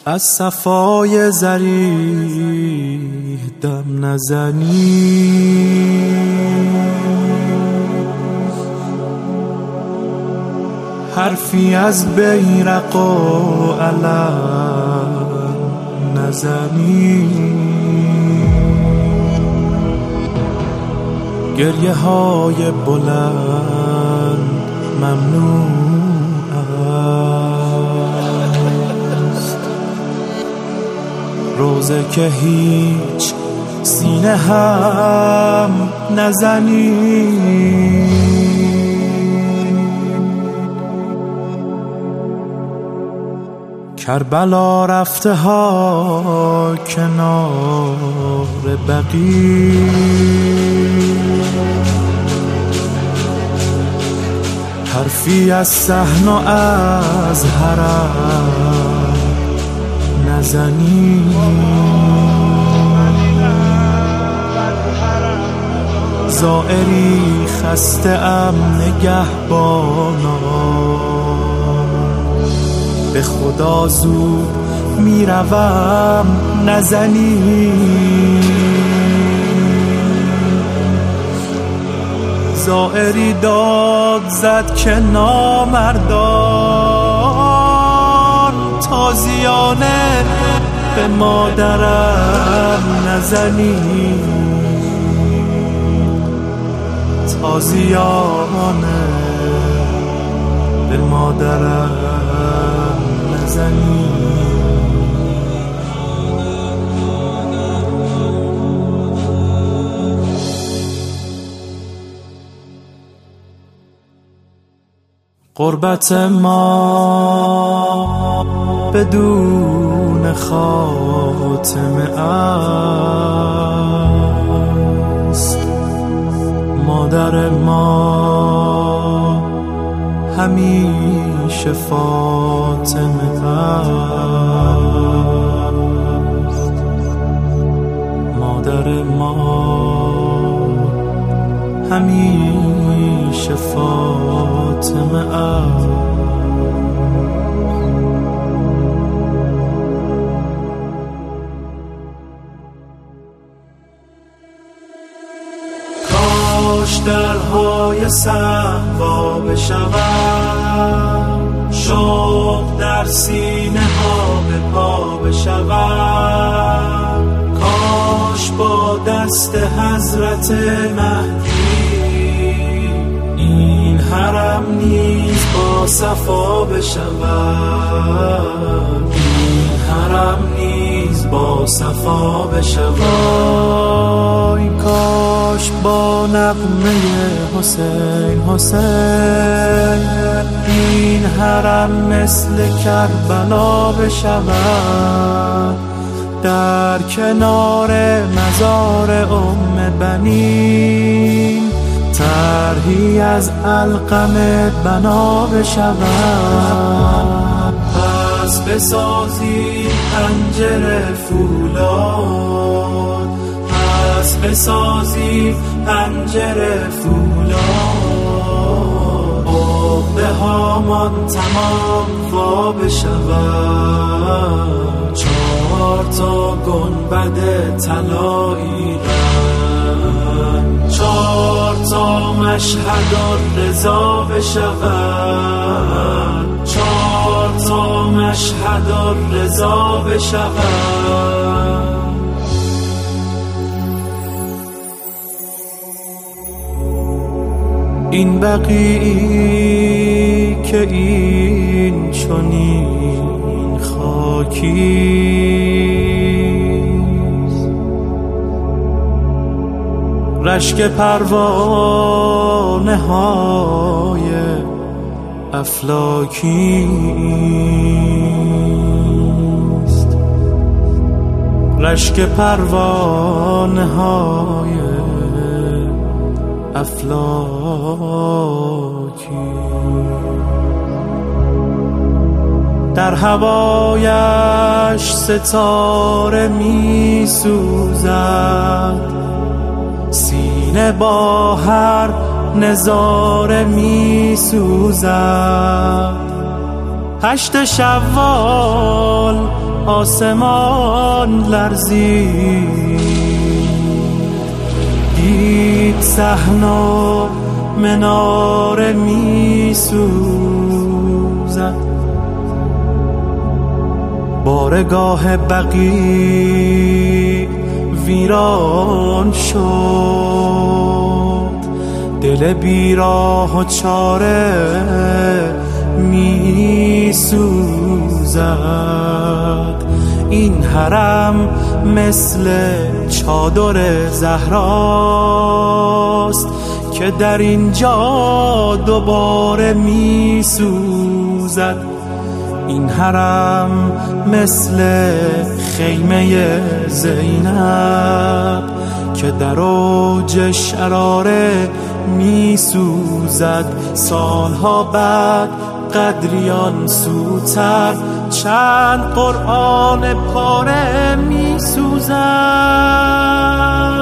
از صفای ضریح دم نزنی، حرفی از بیرق و علم نزنی، گریه های بلند ممنوع است، روزه که هیچ سینه هم نزنی، کربلا رفته ها کنار بقیع، حرفی از صحن و از حرم نزنی، زائری خسته ام نگهبانا، به خدا زود میروم نزنی، زائری داد زد که نامردان، تازیانه به مادرم نزنی، تازیانه به مادرم نزنی. غربت ما بدون خاتمه است، مادر ما همیشه فاطمه است، مادر ما همیشه فاطمه است. کاش درهای صحبا بشود، شوق در سینه ها به پا بشود، کاش با دست حضرت مهدی این حرم نیز با صفا بشود، این حرم نیز با صفا بشود. کاش با نغمه حسین حسین این حرم مثل کربلا بشود، در کنار مزار ام بنین طرحی از علقم بنا بشود. پس بسازی پنجره فولاد، پس بسازی پنجره فولاد، عقده هامان تمام وا بشود، 4 تا گنبد طلایی رنگ، 4 تا مشهد الرضا بشود، 4 تا مشهد الرضا بشود. این بقیعی که این چنین خاکیست، رشک پروانه های افلاکیست، رشک پروانه های افلاکی، در هوایش ستاره می سوزد، سینه با هر نظاره می سوزد، 8 شوال آسمان لرزید، دید صحن و مناره می سوزد. بارگاه بقیع ویران شد، دل بیراه و چاره می سوزد. این حرم مثل چادر زهراست که در اینجا دوباره می سوزد. این حرم مثل خیمه زینب که در اوج شراره می سوزد. سالها بعد قدریان سوتر چند قرآن پاره می سوزد.